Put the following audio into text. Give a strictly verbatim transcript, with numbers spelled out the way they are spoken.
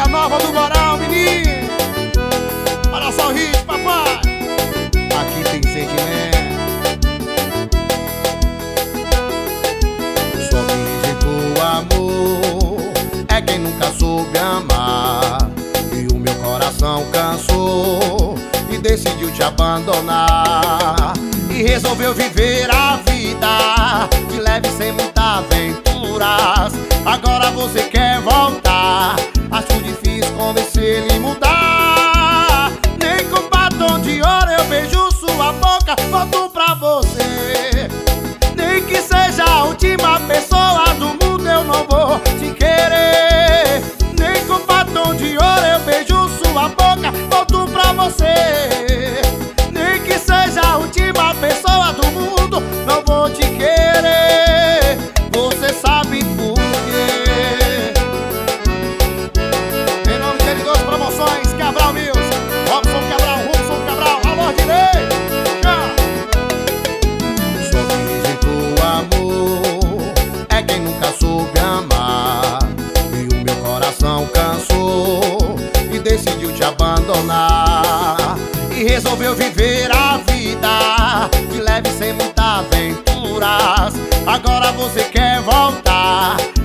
a nova do Moral, menino. Olha só o hit, papai. Aqui tem sentimento. Só quem rejeitou o amor é quem nunca soube amar. E o meu coração cansou e decidiu te abandonar. E resolveu viver a vida de leve sem muitas aventuras. Agora você quer voltar, acho difícil convencer ele mudar. Nem com batom de ouro eu beijo sua boca, volto pra você. Nem que seja a última pessoa do mundo eu não vou te querer. Nem com batom de ouro eu beijo sua boca, volto pra você. Nem que seja a última pessoa do mundo, não vou te querer. Você sabe por quê? Em nome de Dois Promoções, Cabral Music, Robson Cabral, Robson Cabral, alô Direi. Só quem rejeitou o amor é quem nunca soube amar. E o meu coração cansou e decidiu te abandonar. E resolveu viver a vida de leve sem muitas aventuras. Agora você quer voltar,